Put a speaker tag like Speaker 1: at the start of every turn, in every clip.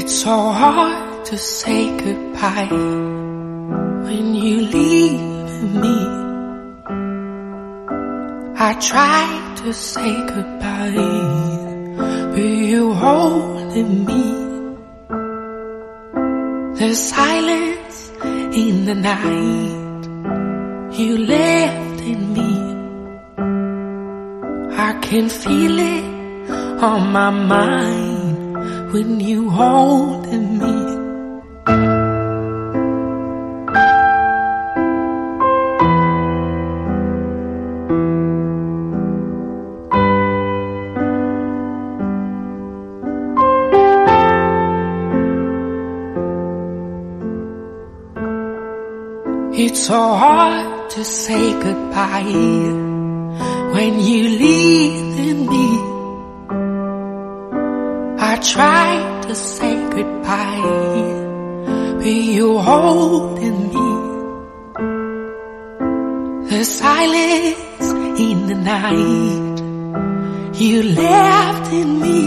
Speaker 1: It's so hard to say goodbye when you leave me. I try to say goodbye with you holding me. There's silence in the night you left in me. I can feel it on my mind when you holding me. It's so hard to say goodbye when you leaving me. I try to say goodbye with you holding me. The silence in the night you left in me.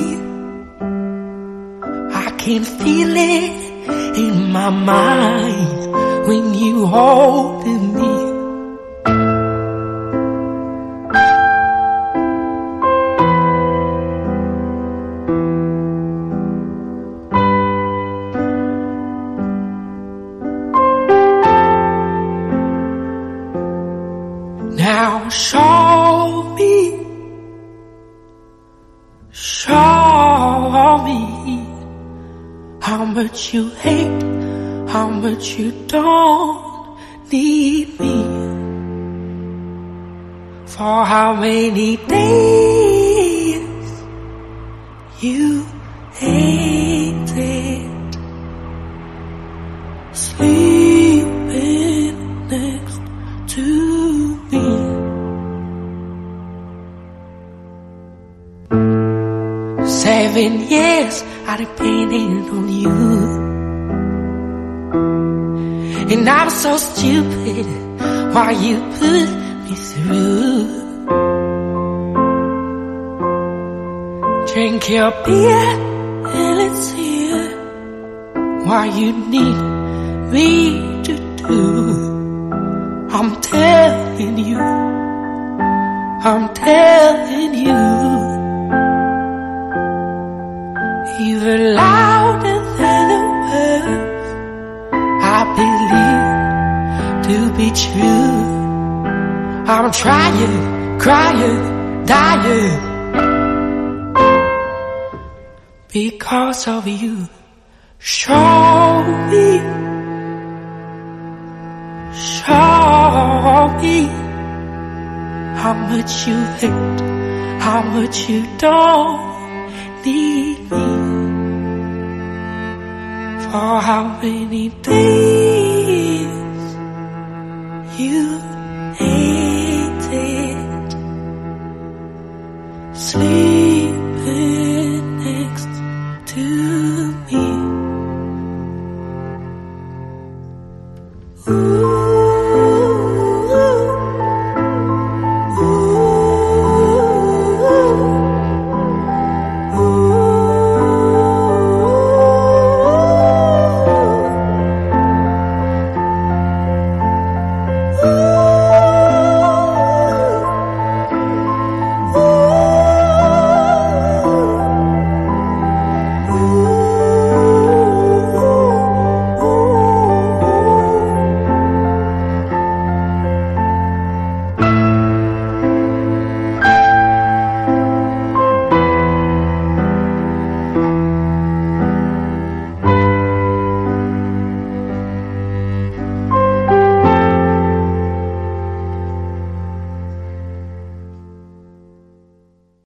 Speaker 1: I can feel it in my mind when you holding me. Now show me how much you hate, how much you don't need me. For how many days you hated sleeping next to me. 7 years I depended on you, and I'm so stupid why you put me through. Drink your beer and let's hear what you need me to do. I'm telling you, even louder than the words I believe to be true. I'm trying, crying, dying because of you. Show me how much you hate, how much you don't need me. For how many days you hated sleeping next to me. Ooh.